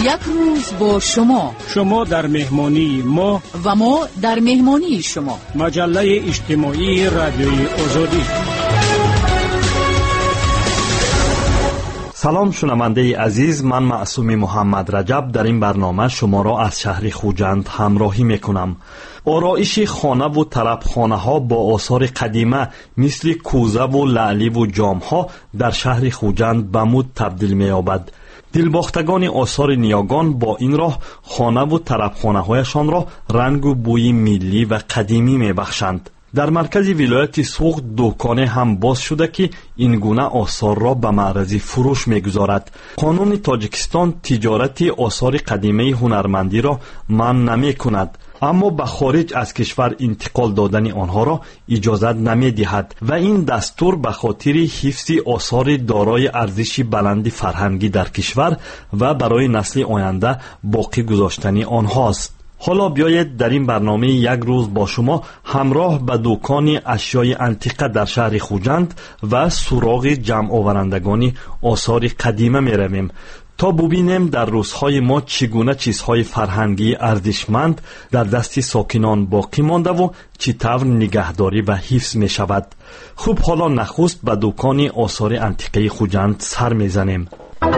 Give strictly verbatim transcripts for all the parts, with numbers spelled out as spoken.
یک روز با شما، شما در مهمانی ما و ما در مهمانی شما. مجله اجتماعی رادیوی آزادی. سلام شنونده عزیز، من معصوم محمد رجب در این برنامه شما را از شهر خوجند همراهی میکنم. آرایش خانه و طربخانه ها با آثار قدیمه مثل کوزه و لعلی و جام ها در شهر خوجند به مد تبدیل می‌یابد. دلباختگان آثار نیاگان با این راه خانه و طربخانه هایشان را رنگ و بوی ملی و قدیمی می‌بخشند. در مرکز ولایت سوخت دکانه هم باز شده که این گونه آثار را به معرض فروش می‌گذارد. قانون تاجیکستان تجارت آثار قدیمی هنرمندی را منع نمی‌کند، اما به خارج از کشور انتقال دادن آنها را اجازت نمی‌دهد و این دستور به خاطر حفظ آثار دارای ارزش بلند فرهنگی در کشور و برای نسل آینده باقی گذاشتن آنهاست. حالا بیایید در این برنامه یک روز با شما همراه به دکان اشیای انتیقه در شهر خوجند و سراغ جمع آورندگان آثار قدیمه می رویم تا ببینیم در روزهای ما چگونه چیزهای فرهنگی ارزشمند در دست ساکنان باقی مانده و چطور نگهداری و حفظ می شود. خوب، حالا نخست به دکان آثار انتیقه خوجند سر می زنیم.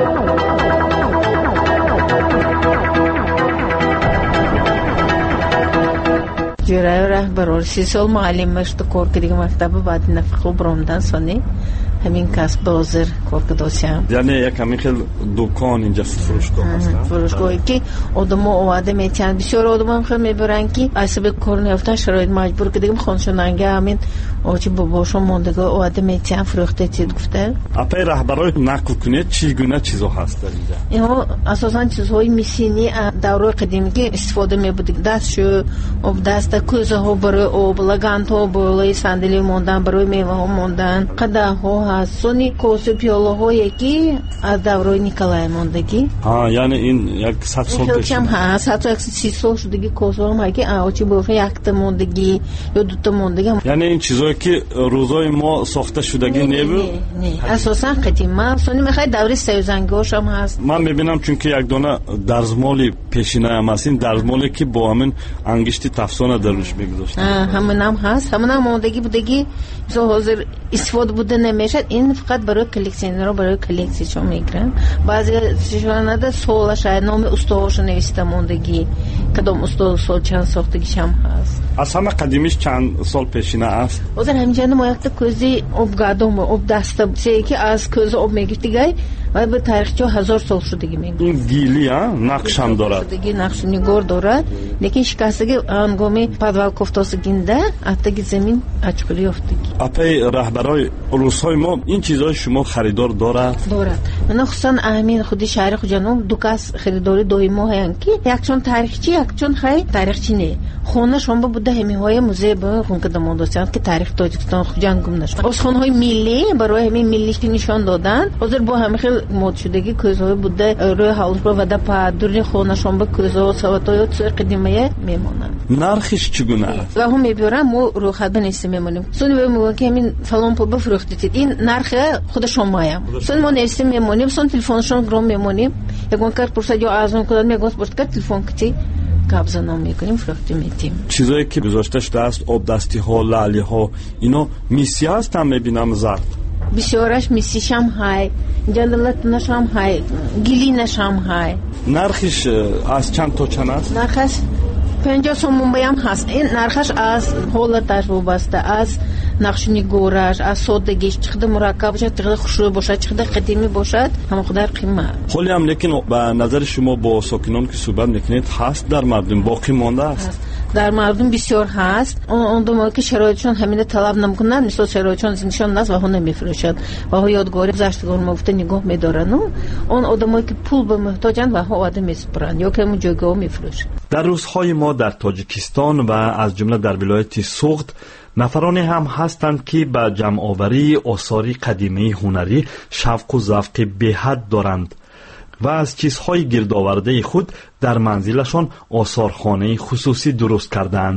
جورای رهبر سی سال معلم مشت کار کردم مکتب بعد نفخو برامدن سانی همین کسب بازار کار کردم. یعنی یک همین خیلی دکان اینجا فروشگاه هست. فروشگاهی که آدم‌ها آمده میتونن، بسیار آدم‌ها خیلی میبرن که اصلا کار نیفتن شرایط مجبور کردیم خانشونانگه همین آچی باباشون موندگاه آمده میتونن فروخته چید گفته. اپای رهبرای نقل کنید چگونه چیزها هست در اینجا؟ اینها اساساً چیزهای میسینی دوره قدیمی که استفاده می‌بودیم. دستشو، آب دست، کوزه ها برای آب، لگانت ها برای صندلی موندن، برای میوه ها موندن، قده ها هست، سونی کوسه پیاله هایی که از دوره نیکلای موندگی. ها، یعنی این یک صد سال پیش هست، حتی یک سی سال شدگی کوسه هم هایی که آچی بافه یک تا موندگی یا دو تا موندگی. یعنی این چیزایی که روزای ما ساخته شدگی نبود؟ نه نه، اساسا قدیمه. سونی میخوای دوره سیوزنگی هاشم هست. من میبینم چون که یک دانه درزمالی پیشینه هم هست، این درزمالی که با همین انگشتی تفسانه درش میگذاشتن. همون هم هست، همون هم موندگی بودگی مثلا حاضر استفاده بوده نمیشد. این فقط برای کلکسیونرها برای کلکسیشون میگیرن. بعضی چیزا نده سوال شاید نام استادش نوشته موندگی کدام استاد سال چند ساختگیش هم هست. از همه قدیمیش چند سال پیشینه است. حاضر همینجا ما یک تا کوزی آب گادم آب دسته چه که از کوزه آب میگیرتیگای و به تاریخچه هزار سال شدگی میگه. این گیلی ها نقش هم دارد. شدگی نقش نگار دارد. لیکن شکستگی آنگامی پدوال کفتاس گینده اتگی زمین اچقلی افتگی. اپای رهبرای روزهای ما این چیزای شما خریدار دارد؟ دارد. من خصوصا اهمیت خودی شهر خوجانم دو کس خریداری دوی ماه هستند که یکچون تاریخچی یکچون خیر تاریخچی نه. خونه شما بوده همیهای موزه به خون کدام داشتند که تاریخ تاجیکستان خوجان گم نشد. از خونهای ملی برای همین ملیش نشان دادن. حاضر با همه خیلی مد شدگی کوزهای بوده روی حالش رو ودا پادری خونه شما به کوزها سواتایت قدیمی میمونن. نرخش چگونه است؟ و هم میبرن ما رو خد بنویسه میمونیم. سونی به میگن که همین فلان پول بفروختید. این نرخ خود شمایم. سون ما نویسیم میمونیم، سون تلفنشون گرام میمونیم. یکون کار پرسید یا ازون کدام میگوس پرسید که تلفن کتی قبضا نام میکنیم فروخته میتیم. چیزایی که گذاشته شده است آب دستی ها، لعلی ها، اینا میسی هست هم میبینم زرد. بسیارش میسیش هم های، جندلت نشم های، گلی نشم های. نرخش از چند تا چند است؟ نرخش پنجاه سوم بیام هست. این نرخش از حالتش وابسته، از نقشونی گورش، از سادگیش، چقدر مرکب باشد، چقدر خوشرو باشد، چقدر قدیمی باشد، همه خودر قیمت. خیلی هم لیکن به نظر شما با ساکنان که صحبت میکنید هست در مردم باقی مانده است؟ هست. در مردم بسیار هست. اون دومایی که شرایطشون همین طلب نمیکنن، مثل شرایطشون زندشون نست و ها نمیفروشد و ها یادگاری گذشتگان مفته نگاه میدارن. اون آدمایی که پول به محتاجن و ها آدم میسپرن یا که اون جایگاه میفروشن. در روزهای ما در تاجیکستان و از جمله در ولایت سوخت نفرانی هم هستند که به جمع آوری آثار قدیمی هنری شوق و ذوق به‌حد دارند و از چیزهای گردآورده خود در منزلشان آثارخانه خصوصی درست کردند.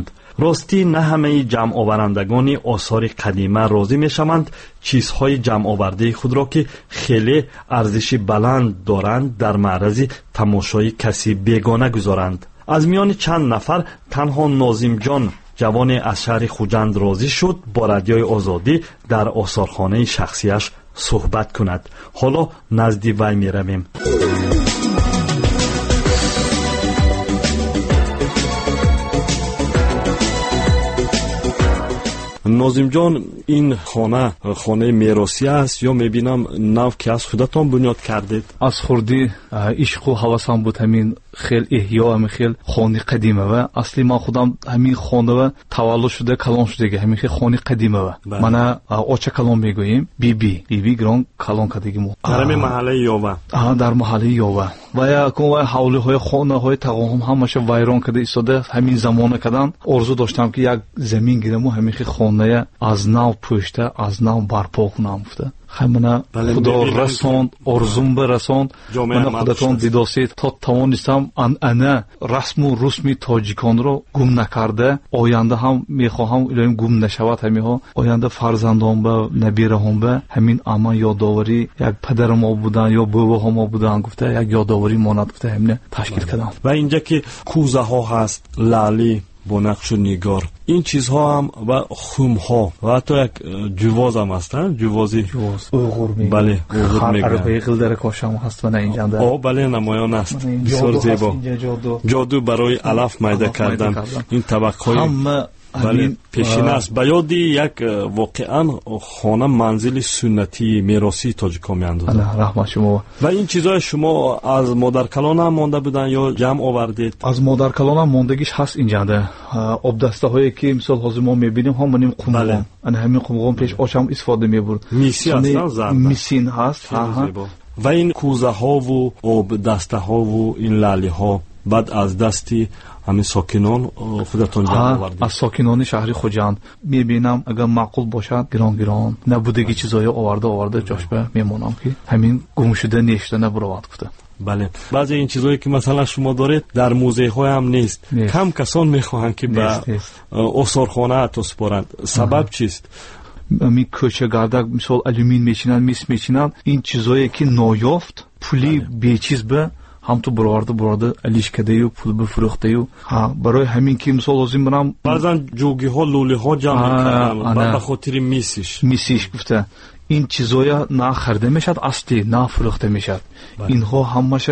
راستی نه همه جمع آورندگان آثار قدیمه راضی میشوند چیزهای جمع آورده خود را که خیلی ارزش بلند دارند در معرض تماشای کسی بیگانه گذارند. از میان چند نفر تنها ناظم جان جوان از شهر خوجند راضی شد با رادیوی آزادی در آثارخانه شخصیش صحبت کند. حالا نزد وی می رویم. ناظم جان، این خانه خانه میراثی است یا میبینم نو که از خودتان بنیاد کردید؟ از خوردی عشق و هوسم بود همین خیل احیا، همین خیل خانه قدیمه و اصلی من خودم همین خانه و تولد شده کلان شده همین خیل خانه قدیمه و من آچه کلان میگوییم بی بی بی بی گران کلان کردگیم در همین محله یاوه. آها در محله یاوه و یا کن حوله های خانه های تقاهم همش ویران کرده ایستاده. همین زمانه کردن آرزو داشتم که یک زمین گیرم و همین خیل خانه از نو پوشته از نو برپا کنم گفته. خمنا خدا رساند آرزوم برساند من خودتان دیداسید تا توانستم ان انا رسم و رسم تاجیکان رو گم نکرده. آینده هم میخواهم الهیم گم نشود. همیها آینده فرزندان به نبیره هم به همین اما یادآوری یک پدر ما بودن یا بابا ما بودن گفته یک یادآوری ماند گفته همین تشکیل کردم. و اینجا که کوزه ها هست، لالی با نقش و نگار، این چیزها هم و خم ها و حتی یک جواز هم هستن. جوازی جواز اوغور میگه. بله اوغور میگه. عربی قلدر کاشم هست و اینجا ده. آه بله نمایان است. بسیار زیبا. جادو. جادو برای علف میده کردن. این طبقه های هم بله پیشین است. به یادی یک واقعا خانه منزل سنتی میراثی تاجیکا میاندازد. الله رحمت شما. و این چیزای شما از مادر کلان هم مانده بودن یا جمع آوردید؟ از مادر کلان هم ماندگیش هست اینجا ده. آب دسته هایی که مثال حاضر ما میبینیم هم منیم قمقم. بله. ان همین قمقم پیش آشام استفاده میبرد. میسی هستن زرد. میسین هست. و این کوزه ها و آب دسته ها و این لاله ها بعد از دستی همین ساکنان خودتون جمع آوردید؟ از ساکنان شهر خوجند میبینم اگر معقول باشد گران گران نبودگی چیزای آورده آورده جاش به میمونم که همین گم شده نیشته نبرود گفته. بله بعضی این چیزایی که مثلا شما دارید در موزه های هم نیست. نیست. کم کسان میخواهند که به آثارخانه تو سپارند. سبب چیست؟ می کوچه گردک مثال الومین میچینن میس میچینن این چیزایی که نایافت پولی بیچیز به هم تو برآورده برآورده الیش کده و پول بفروخته و ها برای همین که مثال لازم برام بعضن جوگی ها لوله ها جمع میکنن بعد به خاطر میسیش میسیش گفته این چیزایا نه خرده میشد اصلی نه فروخته میشد. اینها همش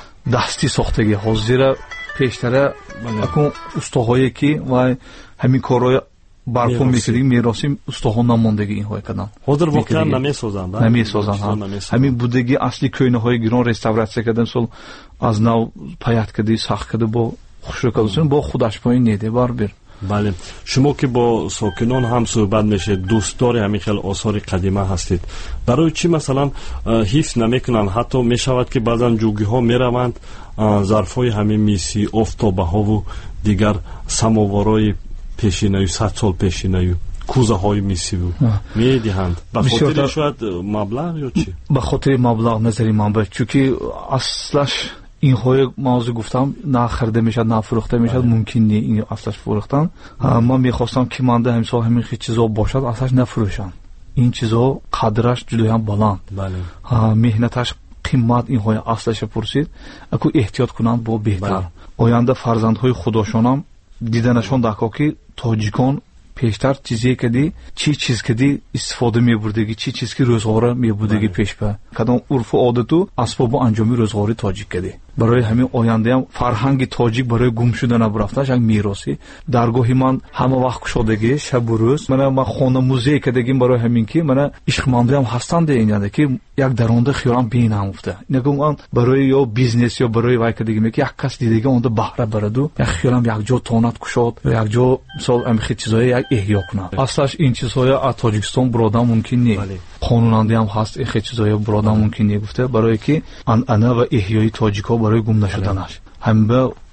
دستی ساختگی ها زیرا پیشتره اکو استاهایی که و همین کارهای برپا میکردیم میراثی استخوان نماندگی این های کردن. حاضر واقعا نمیسازند. نمیسازند. همین بودگی اصلی کوینه های گران رستوراسیون کردن سال از نو پیات کردی ساخت کرده با خوشرکادسون با خودش پایین نیده بار بر. بله شما که با ساکنان هم صحبت میشه دوستدار همین خیلی آثار قدیمه هستید برای چی مثلا حفظ نمیکنن؟ حتی میشود که بعضا جوگی ها میروند ظرفای همین میسی آفتابه ها و دیگر سماوارای پیشینه صد سال پیشینه کوزه های میسی بود میدهند به خاطر شاید مبلغ یا چی؟ به خاطر مبلغ نظری من به چونکه اصلش این های موضوع گفتم نه خرده میشد نه فروخته میشد ممکن نی این اصلش فروختن. من میخواستم که مانده همسال همین چیزا باشد اصلش نفروشن. این چیزا قدرش جلوی هم بلند. بله مهنتش قیمت این های اصلش پرسید اكو احتیاط کنند با بهتر. آینده فرزندهای خودشونم دیدنشون دکا که تاجیکان پیشتر چیزی کدی چی چیز کدی استفاده میبردگی چی چیز که روزگار میبردگی پیش به کدام عرف و عادت و اسباب انجامی روزگاری تاجیک کدی برای همین آینده هم فرهنگ تاجیک برای گم شده نبرفتنش یک میراثی درگاهی من همه وقت کشادگی شب و روز من ما خانه موزه کدگیم برای همین که من عشقمندی هم هستند اینجا که یک درونده خیالم بین هم افته نگم برای یا بیزنس یا برای وای کدگیم که یک کس دیگه اون بهره برد و یک خیالم یک جا تونات کشاد و یک جا مثلا امخی چیزای یک احیا کنه اصلاش این چیزهای از تاجیکستان برادر ممکن نیست قانوناندی هم هست این چیزای برادر ممکن نیست گفته برای که ان انا و احیای تاجیکا برای گم نشدنش هم به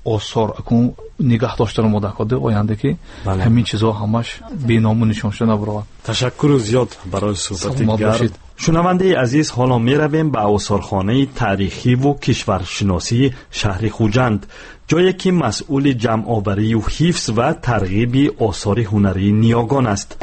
آثار اکن نگاه داشتن مداخله آینده که همین چیزها همش بینامون نشان شده نبرود. تشکر زیاد برای صحبت گرم. شنونده عزیز، حالا می رویم به آثارخانه تاریخی و کشورشناسی شهر خوجند، جایی که مسئول جمع آوری و حفظ و ترغیب آثار هنری نیاگان است.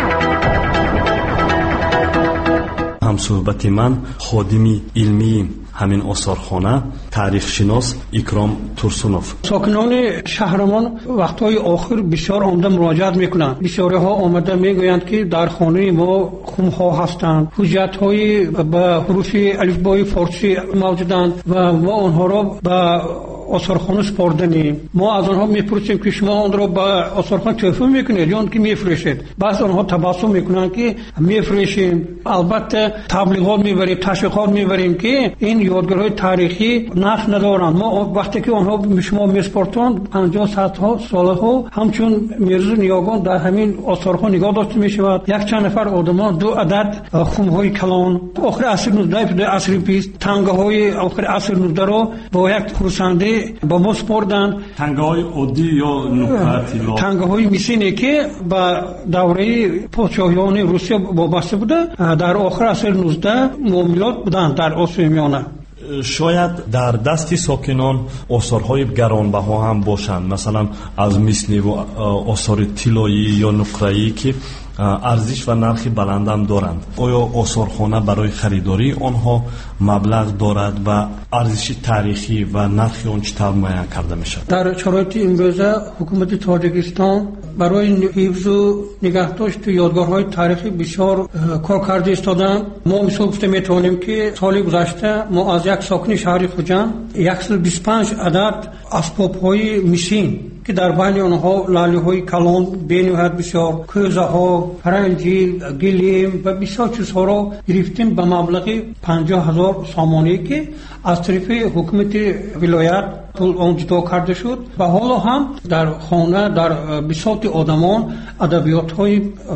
همصحبت من خادمی علمی همین آثارخانه تاریخ شناس اکرام ترسونوف. ساکنان شهرمان وقتهای آخر بسیار آمده مراجعت میکنند. بسیاری ها آمده میگویند که در خانه ما خم ها هستند، حجت های به حروف الفبای فارسی موجودند و ما آنها را به آثارخانه سپردنیم. ما از آنها میپرسیم که شما آن را به آثارخانه تحفه میکنید یا که میفروشید؟ بعض آنها تبسم میکنند که میفروشیم. البته تبلیغات میبریم، تشویقات میبریم که این یادگارهای تاریخی نقش ندارند. ما وقتی که آنها به شما میسپارند پنجاه صدها سالها همچون میرزا نیاگان در همین آثارخانه نگاه داشته میشود. یک چند نفر آدمان دو عدد خمهای کلان آخر عصر نوزدهم ابتدای عصر بیست تنگه های آخر عصر نوزدهم را با یک خرسنده با ما سپردند. تنگه های عادی یا نکاتی؟ تنگه های میسینه که با دوره پادشاهیان روسیه وابسته بوده، در آخر عصر نوزدهم معاملات بودند در آسیای میانه. شاید در دستی ساکنان آثارهای گرانبها هم باشند، مثلا از میسنی و آثار طلایی یا نقره‌ای که ارزش و نرخ بلند هم دارند. آیا آثارخانه برای خریداری آنها مبلغ دارد و ارزش تاریخی و نرخ آن چطور معین کرده می شود؟ در شرایط امروزه حکومت تاجیکستان برای حفظ و نگهداشت یادگارهای تاریخی بسیار کار کرده ایستادند. ما مثال گفته میتوانیم که سال گذشته ما از یک ساکن شهر خوجند صد و بیست و پنج عدد اسباب‌های میسین که در بین آنها لالی‌های کلان، بین‌نهایت بسیار کوزه ها، فرنجی، گلیم و بسیار چیزها را گرفتیم به مبلغ پنجاه هزار سامانی که از طرف حکومت ولایت پول آن جدا کرده شد و حالا هم در خانه در بساط آدمان ادبیات های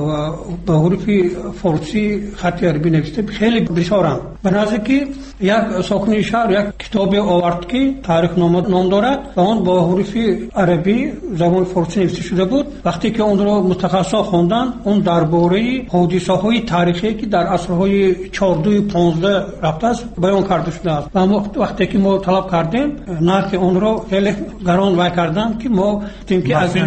به حروف فارسی خط عربی نوشته خیلی بسیارند. به نظر که یک ساکن شهر یک کتاب آورد که تاریخ نام دارد و آن با حروف عربی زبان فارسی نوشته شده بود. وقتی که آن را متخصصا خواندند، اون درباره حادثه های تاریخی که در عصرهای چهارده و پانزده رفته است بیان کرده شده است و وقتی که ما طلب کردیم نرخ اون را خیلی گران وای کردن که ما تیم که از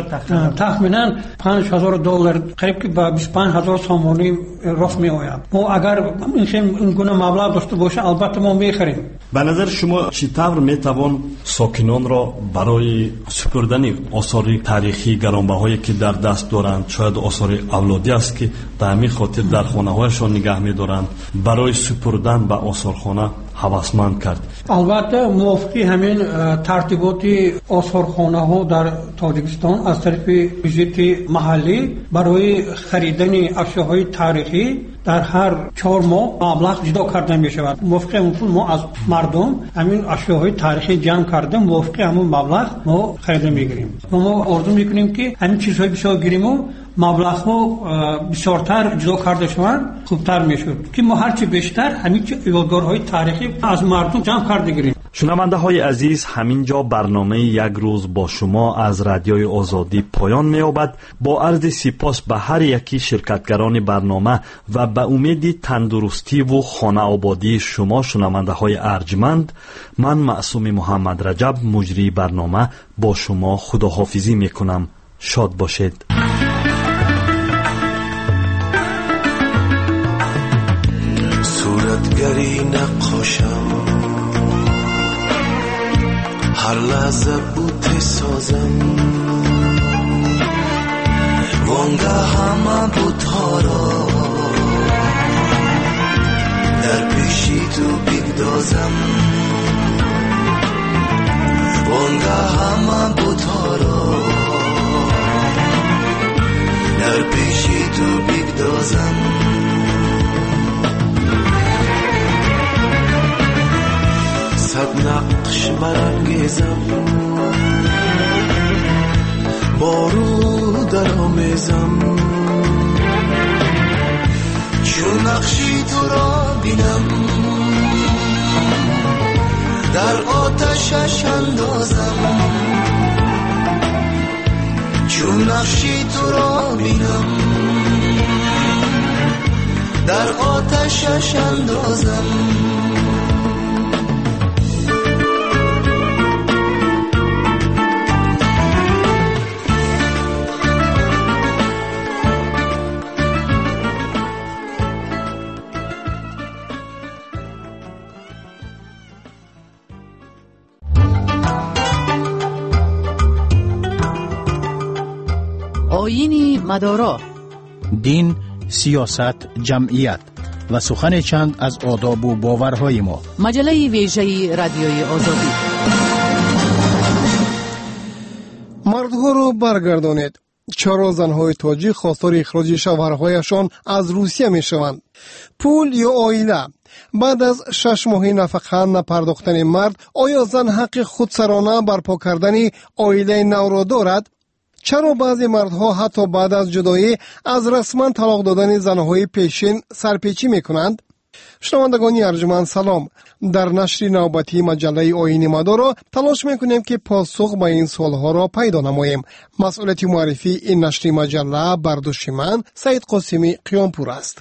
تخمینا پنج هزار دلار قریب که به بیست و پنج هزار سامانی راست می آید. ما اگر این گونه مبلغ داشته باشه البته ما میخریم. به نظر شما چطور میتوان ساکنان را برای سپردن آثار تاریخی گرانبهایی که در دست دارند، شاید آثار اولادی است که به همین خاطر در خانه‌هایشان نگه می‌دارند، برای سپردن به آثارخانه هوسمند کرد؟ البته موافقی همین ترتیبات آثارخانه ها در تاجیکستان از طرف وزارت محلی برای خریدن اشیاءهای تاریخی در هر چهار ماه مبلغ جدا کرده می شود. موافق همون پول ما از مردم همین اشیاءهای تاریخی جمع کردیم، موافق همون مبلغ ما خریده می گیریم. ما آرزو می کنیم که همین چیزهای بسیار گیریم و مبلغ ها بسیارتر جدا کرده شوند خوبتر می شود که ما هرچی بیشتر همین یادگارهای تاریخی از مردم جمع کرده گیریم. شنونده های عزیز، همینجا برنامه یک روز با شما از رادیوی آزادی پایان می‌یابد. با عرض سپاس به هر یکی شرکتگران برنامه و به امید تندرستی و خانه آبادی شما شنونده های ارجمند، من معصوم محمد رجب مجری برنامه با شما خداحافظی میکنم. شاد باشید. صورتگری نقاشم، هر لحظه بوته سازم، وانگه همه بوتها را در پیشی تو بگدازم، وانگه همه بوتها را در پیشی تو بگدازم. صد نقش برانگیزم، بارو در آمیزم، چون نقشی تو را بینم در آتشش اندازم. رو نقشی تو را بینم، در آتشش اندازم. آیین مدارا، دین، سیاست، جمعیت و سخن چند از آداب و باورهای ما. مجله ویژه رادیوی آزادی. مردها را برگردانید. چرا زنهای تاجیک خواستار اخراج شوهرهایشان از روسیه می شوند؟ پول یا عائله؟ بعد از شش ماه نفقه نپرداختن مرد، آیا زن حق خودسرانه برپا کردن عائله نو را دارد؟ چرا بعضی مردها حتی بعد از جدایی از رسما طلاق دادن زنهای پیشین سرپیچی میکنند؟ شنوندگان ارجمند سلام. در نشر نوبتی مجله آیین مدارا تلاش میکنیم که پاسخ به این سوالها را پیدا نماییم. مسئولیت معرفی این نشر مجله بر دوش من سید قاسمی قیامپور است.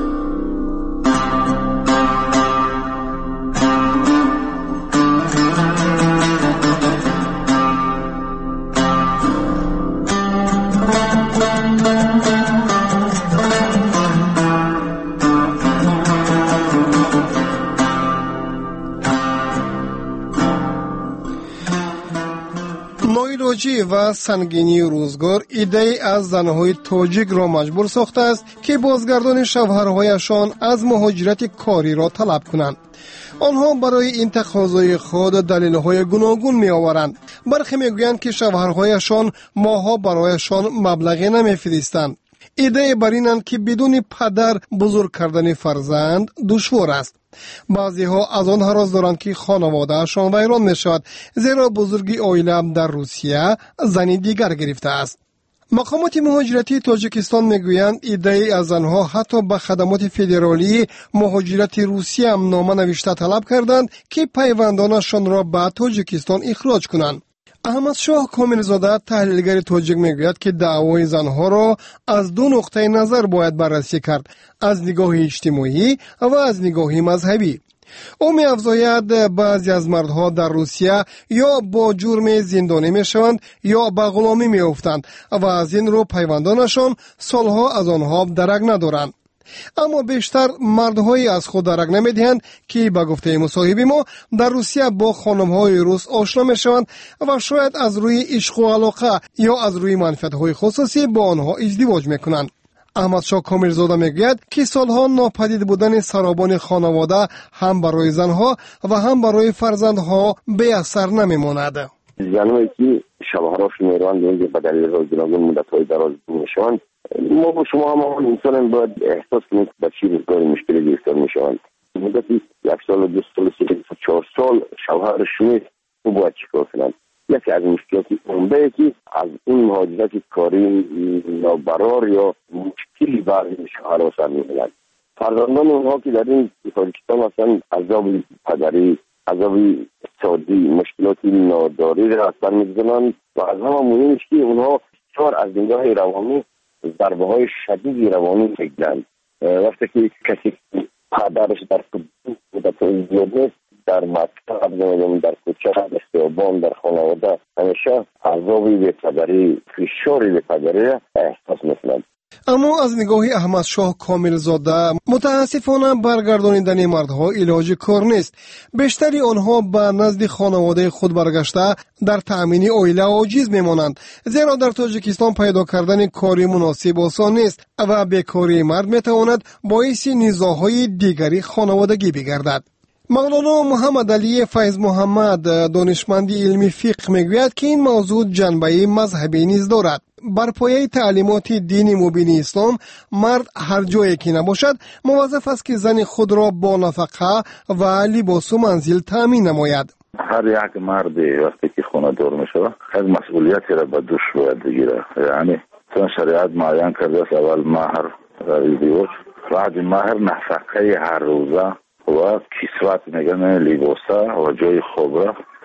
نایلاجی و سنگینی روزگار ایده از زنهای تاجیک را مجبور ساخته است که بازگردان شوهرهایشان از مهاجرت کاری را طلب کنند. آنها برای این تقاضای خود دلیل‌های گوناگون می‌آورند. برخی می‌گویند که شوهرهایشان ماها برایشان مبلغی نمی‌فرستند. ایده بر اینند که بدون پدر بزرگ کردن فرزند دشوار است. بعضی ها از آن حراس دارند که خانوادهشان ویران می شود، زیرا بزرگی عائله در روسیه زنی دیگر گرفته است. مقامات مهاجرتی تاجیکستان میگویند ایده از آنها حتی به خدمات فدرالی مهاجرت روسیه هم نامه نوشته طلب کردند که پیوندانشان را به تاجیکستان اخراج کنند. احمد شاه کاملزاده تحلیلگر تاجیک میگوید که دعوای زنها را از دو نقطه نظر باید بررسی کرد، از نگاه اجتماعی و از نگاه مذهبی. او می‌افزاید بعضی از مردها در روسیه یا با جرم زندانی میشوند یا به غلامی میافتند و از این رو پیوندانشان سالها از آنها درک ندارند. اما بیشتر مردهایی از خود درک نمیدهند که به گفته مصاحب ما در روسیه با خانم‌های روس آشنا میشوند و شاید از روی عشق و علاقه یا از روی منفعت‌های خصوصی با آنها ازدواج میکنند. احمد شاه کاملزاده میگوید که سالها ناپدید بودن سرابان خانواده هم برای زنها و هم برای فرزندها بی اثر نمیماند. زنهایی که شوهراشون میروند اینجا به دلیل گوناگون مدت‌های دراز میشوند، ما با شما هم آن انسان باید احساس کنید به چی روزگاری مشکلی گرفتار میشوند. مدتی یک سال، دو سال، سه سال، چهار سال شوهرشون رو باید چیکار کنند؟ یکی از مشکلات عمده که از این مهاجرت کاری نابرار یا مشکلی برای شوهرها سر می‌برد. فرزندان اونها که در این تاجیکستان هستند عذاب پدری، عذاب اقتصادی، مشکلات ناداری را سر می‌زنند و از همه مهمش که اونها بسیار از نگاه روانی ضربه های شدیدی روانی می‌گیرند. وقتی که کسی پدرش در مدت زیاد نیست، در مکتب، در کوچه، در خیابان، در خانواده همیشه عذابی بی‌پدری، فشاری بی‌پدری احساس می‌کنند. اما از نگاه احمد شاه کاملزاده متاسفانه برگردانیدن مردها علاج کار نیست. بیشتری آنها به نزد خانواده خود برگشته در تأمین عائله عاجز میمانند، زیرا در تاجیکستان پیدا کردن کاری مناسب آسان نیست و بیکاری مرد میتواند باعث نزاع‌های دیگری خانوادگی بگردد. مولانا محمد علی فیض محمد دانشمند علمی فقه میگوید که این موضوع جنبه مذهبی نیز دارد. بر پایه تعلیمات دین مبین اسلام مرد هر جایی که نباشد موظف است که زن خود را با نفقه و لباس و منزل تامین نماید. هر یک مرد وقتی که خانه دار می شود خیلی مسئولیتی را به دوش باید بگیره. یعنی چون شریعت معین کرده است اول مهر و ازدواج، بعد مهر نفقه هر روزه و کسوت میگن لباسه و جای خوب را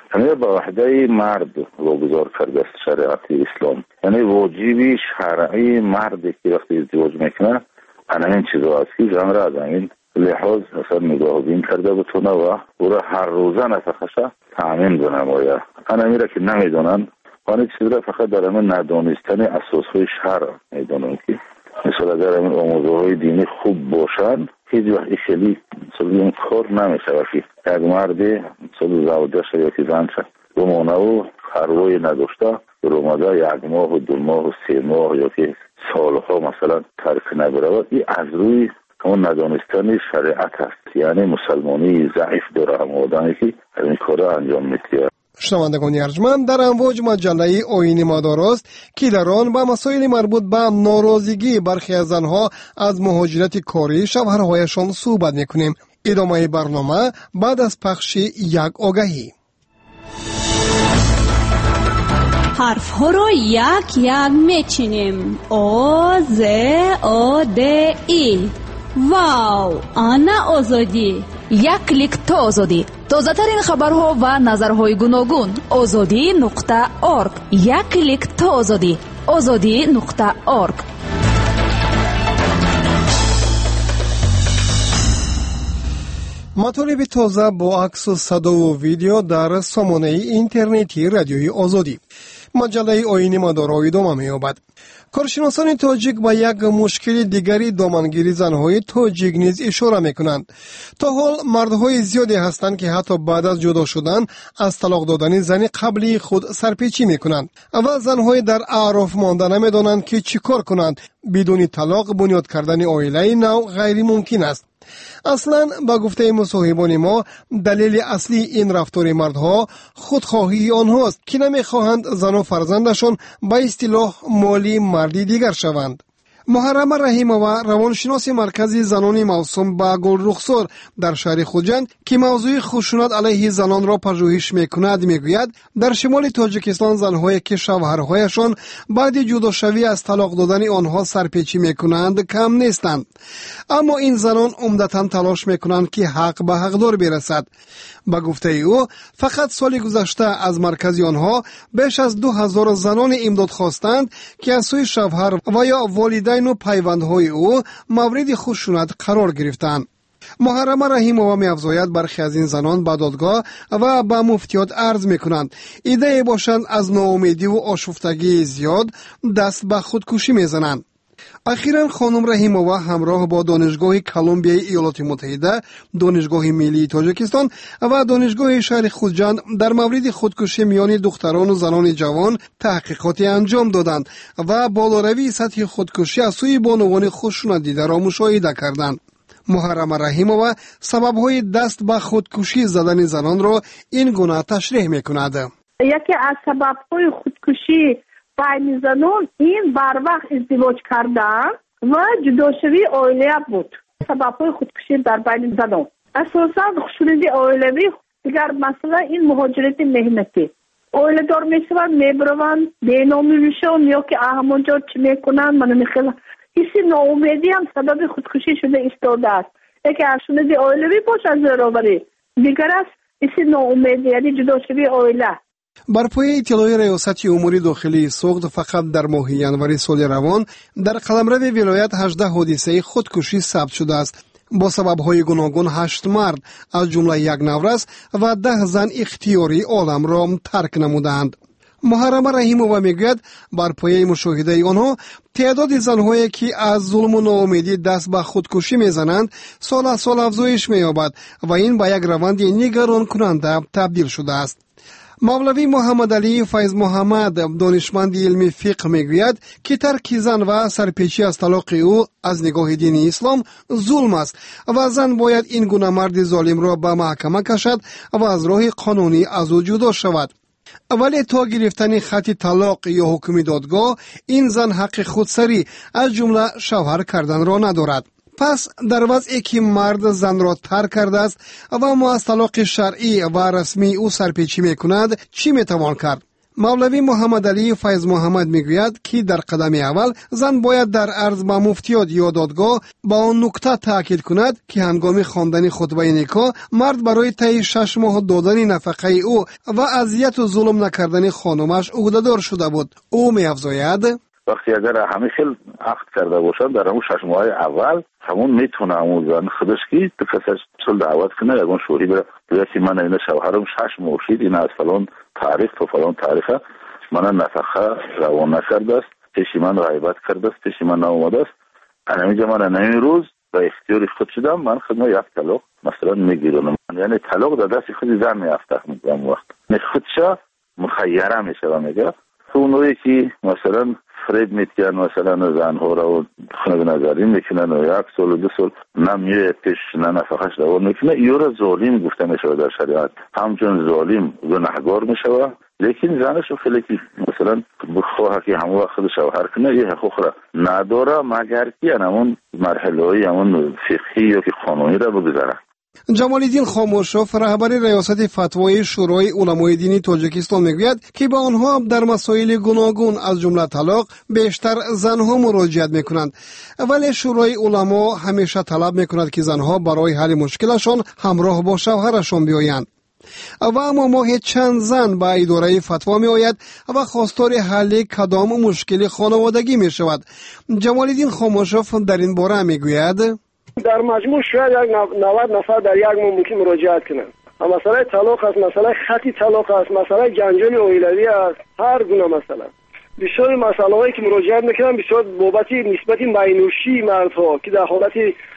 همه با وحده مرد واگذار کرده است شریعت اسلام. یعنی واجبی شرعی مرد که وقتی ازدواج میکنه همین چیزا است که جان را از این لحاظ اصلا نگاه بین کرده بتونه و او را هر روزه نفقشه تامین بنماید. انا میره که نمیدونن آن چیز را فقط در همین ندانستن اساسهای شرع میدونن که مثلا اگر همین آموزه‌های دینی خوب باشن هیچ وقت خیلی مثلا اون کار نمیشه که یک مرد مثلا زوجه شد یا که زن شد بمانه و خروی نداشته رومده یک ماه و دو ماه و سه ماه یا که سالها مثلا ترک نبرود. این از روی همون ندانستن شریعت است. یعنی مسلمانی ضعیف داره هم آدمی که از این کار انجام میده. شنوندگان ارجمند، در امواج مجله آیین مدار است که در آن به مسائل مربوط به ناراضگی برخی از زنها از مهاجرت کاری شوهرهایشان صحبت میکنیم. ادامه برنامه بعد از پخش یک آگهی. حرف ها را یک یک میچینیم. او ز او د ای. واو، آنا آزادی. یک کلیک تا آزادی. تازه ترین خبرها و نظرهای گوناگون. آزادی نقطه اورگ. یک کلیک تا آزادی. آزادی نقطه اورگ. مطالب تازه با عکس و صدا و ویدیو در سامانه اینترنتی رادیوی آزادی. مجله آیین مدار ادامه می‌یابد. کارشناسان تاجیک با یک مشکل دیگری دامنگیری زنهای تاجیک نیز اشاره میکنند. تا حال مردهای زیادی هستند که حتی بعد از جدا شدن از طلاق دادن زن قبلی خود سرپیچی میکنند و زنهای در اعراف مانده نمیدانند که چی کار کنند. بدون طلاق بنیاد کردن عائله نو غیر ممکن است. اصلا با گفته مصاحبان ما دلیل اصلی این رفتار مردها خودخواهی آنهاست که نمیخواهند زن و فرزندشان به اصطلاح مالی مردی دیگر شوند. محرمه رحیمова روانشناس مرکزی زنان موسوم به گلرخسار در شهر خوجند که موضوع خشونت علیه زنان را پژوهش میکند میگوید در شمال تاجیکستان زنهایی که شوهرهایشان بعد جداشوی از طلاق دادن آنها سرپیچی میکنند کم نیستند، اما این زنان عمدتاً تلاش میکنند که حق به حقدار برسد. با گفته او فقط سال گذشته از مرکز آنها بیش از دو هزار زنان امداد خواستند که از سوی شوهر و یا والدین و پیوندهای او مورد خشونت قرار گرفتند. محرمه رحیمова می‌افزاید برخی از این زنان به دادگاه و به مفتیات عرض می‌کنند ایده باشند از ناامیدی و آشفتگی زیاد دست به خودکشی می‌زنند. اخیراً خانم رحیمова همراه با دانشگاه کلمبیای ایالات متحده، دانشگاه ملی تاجیکستان و دانشگاه شهر خوجند در مورد خودکشی میان دختران و زنان جوان تحقیقاتی انجام دادند و بالاروی سطح خودکشی از سوی بانوان خشونت دیده را مشاهده کردند. محرمه رحیمова سبب‌های دست به خودکشی زدن زنان را این گونه تشریح می‌کند. یکی از سبب‌های خودکشی بین زنان این بر وقت ازدواج کردن و جداشوی عائله بود. سبب‌های خودکشی در بین زنان اساساً خشونت عائلوی، دیگر مثلا این مهاجرت مهنتی. عائله دار میشوند، میبروند، بینامی میشوند یا که همونجا چی میکنند من نمیخوام. این ناامیدی هم سبب خودکشی شده ایستاده است. یکی خشونت عائلوی باشه از برابری، دیگر است این ناامیدی یعنی جداشوی عائله. بر پایه اطلاع ریاست امور داخلی سوخت فقط در ماه ینوری سال روان در قلمرو ولایت هجده حادثه خودکشی ثبت شده است. با سبب‌های گوناگون هشت مرد از جمله یک نورس و ده زن اختیاری عالم را ترک نمودند. محرمه رحیمова میگوید بر پایه مشاهده آنها تعداد زنهایی که از ظلم و ناامیدی دست به خودکشی میزنند سال از سال افزایش می‌یابد و این به یک روند نگران کننده تبدیل شده است. مولوی محمد علی فیض محمد دانشمند علمی فقه میگوید که ترک زن و سرپیچی از طلاق او از نگاه دین اسلام ظلم است و زن باید این گونه مرد ظالم را به محکمه کشد و از راه قانونی از او جدا شود. ولی تا گرفتن خط طلاق یا حکم دادگاه این زن حق خودسری از جمله شوهر کردن را ندارد. پس در وضعی که مرد زن را ترک کرده است و ما از طلاق شرعی و رسمی او سرپیچی می کند چی می توان کرد؟ مولوی محمد علی فیض محمد میگوید که در قدم اول زن باید در عرض با مفتیات یا دادگاه با آن نکته تاکید کند که هنگام خواندن خطبه نکاح مرد برای طی شش ماه دادن نفقه او و اذیت و ظلم نکردن خانمش عهده‌دار شده بود. او می‌افزاید وقتی اگر همه خیل عقد کرده باشند در همون شش ماه اول همون میتونه همون زن خودش که کسش چل دعوت کنه اون شوهری به که من این شوهرم شش ماه شد این از فلان تاریخ تا فلان تاریخ من نفقه روان نکرده است، پیشی من غیبت کرده است، پیشی من ناومده است. اینجا من این روز به اختیار خود شدم، من خودم یک طلاق مثلا میگیرم، یعنی طلاق در دست خود زن میافته میگم وقت خودش مخیره میشه و میگه اونایی که مثلا فرید میتیان مثلا زنها را خونه نظری میکنن و یک سال و دو سال نمیه پیش نه نفقش دوار میکنه ایو را ظالم گفته میشه در شریعت، همچون ظالم گناهگار میشه. لیکن زنش خیلی که مثلا بخواه که همه وقت خود شوهر کنه یه حقوق را نداره مگر که همون مرحله های همون فقهی یا که قانونی را بگذاره. جمال الدین خاموشوف رهبر ریاست فتوای شورای علمای دینی تاجیکستان میگوید که با آنها در مسائل گوناگون از جمله طلاق بیشتر زنها مراجعت میکنند، ولی شورای علما همیشه طلب میکند که زنها برای حل مشکلشان همراه با شوهرشان بیایند. و اما ماه چند زن به اداره فتوا می آید و خواستار حل کدام مشکل خانوادگی می شود. جمال الدین خاموشوف در این باره می گوید در مجموع شاید یک نود نفر در یک ماه ممکن مراجعت کنند. مسئله طلاق است، مسئله خطی طلاق است، مسئله جنجال اولیوی است، هر گونه مسئله. بسیار مسئله هایی که مراجعت میکنن بسیار بابت نسبت مینوشی مردها که در حالت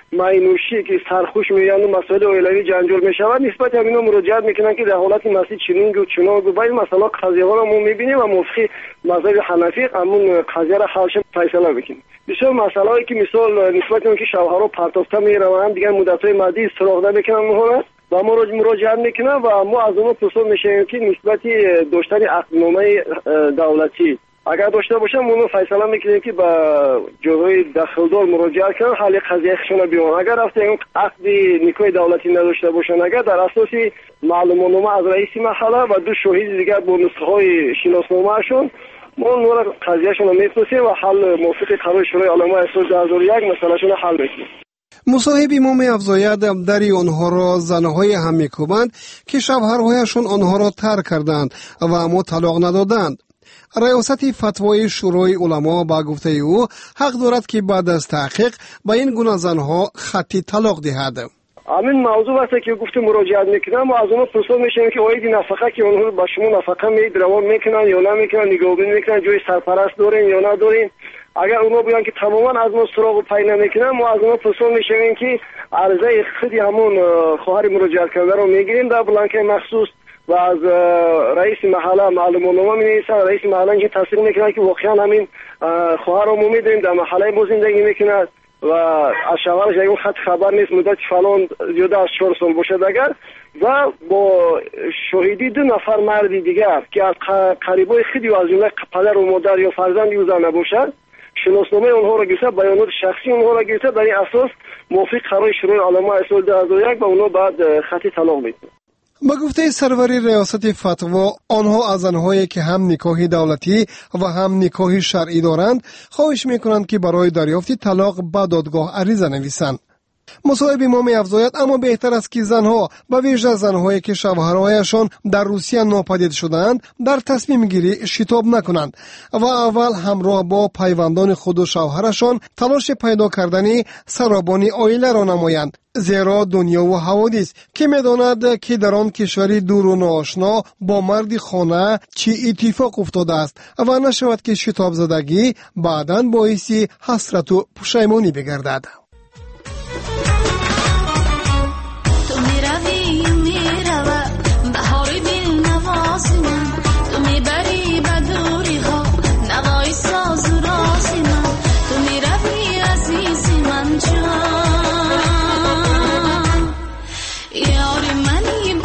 مینوشی که سرخوش میرن و مسائل اولیوی جنجال میشود نسبت همینا مراجعت میکنن که در حالت مسیح چنین و چنان و باید مسئله قضیه ها را ما میبینیم و موافق مذهب حنفی همون قضیه را حلش فیصله میکنیم. بسیار مسئله هایی که مثال نسبت اون که شوهرها پرتافته میروند دیگر مدت های مدی سراغ نمیکنن اونها و ما مراجعت میکنن و ما از اونها پرسش میشیم که نسبت داشتن عقدنامه دولتی اگر داشته باشم اونو فیصله میکنیم که با جوهای دخلدار مراجعه کنن حل قضیه خشون بیان. اگر رفته این عقد نکاح دولتی نداشته باشن اگر در اساس معلوماتنامه از رئیس محله و دو شاهد دیگر با نسخه های شناسنامه شون ما اون را قضیهشون رو میپرسیم و حل موافق قرار شورای علما اساس دو هزار و یک مسئلهشون رو حل میکنیم. مصاحب ما می‌افزاید دری آنها را زنهای هم میکوبند که شوهرهایشان آنها را ترک کردند و اما طلاق ندادند. ریاست فتوای شورای علما با گفته او حق دارد که بعد از تحقیق با این گونه زنها خطی طلاق دهد. همین موضوع واسه که گفته مراجعت میکنم و از اونها پرسش میشیم که آیا این نفقه که اونها با شما نفقه میید روان میکنن یا نمیکنن، نگاهبین میکنن، جای سرپرست دارین یا ندارین. اگر اونها بیان که تماما از ما سراغ و پی نمیکنن ما از اونها پرسش میشیم که عرضه خودی همون خواهر مراجعت کرده رو میگیریم در بلانک مخصوص و از رئیس محله معلوماتنامه می‌نویسن. رئیس محله اینکه تصدیق میکنه که واقعا همین خواهر رو ما میدونیم در محله ما زندگی میکنه و از شوهرش یک خط خبر نیست مدت فلان زیاده از چهار سال باشد اگر و با شاهدی دو نفر مردی دیگر که از قریبای خودی و از جمله پدر و مادر یا فرزند او زن نباشد شناسنامه اونها را گرفته، بیانات شخصی اونها را گرفته، در این اساس موافق قرار شورای علما اسال دو هزار و یک و اونها بعد خطی طلاق میدن. با گفته سروری ریاست فتوا آنها از زنهایی که هم نکاح دولتی و هم نکاح شرعی دارند خواهش میکنند که برای دریافت طلاق به دادگاه عریضه نویسند. مصاحب ما می‌افزاید اما بهتر است که زنها به ویژه زنهایی که شوهرهایشان در روسیه ناپدید شدند در تصمیم گیری شتاب نکنند و اول همراه با پیوندان خود و شوهرشان تلاش پیدا کردن سرابان عائله را نمایند، زیرا دنیا و حوادث که می‌داند که در آن کشوری دور و ناآشنا با مرد خانه چی اتفاق افتاده است و نشود که شتاب زدگی بعداً باعث حسرت و پشیمانی بگردد. یار منی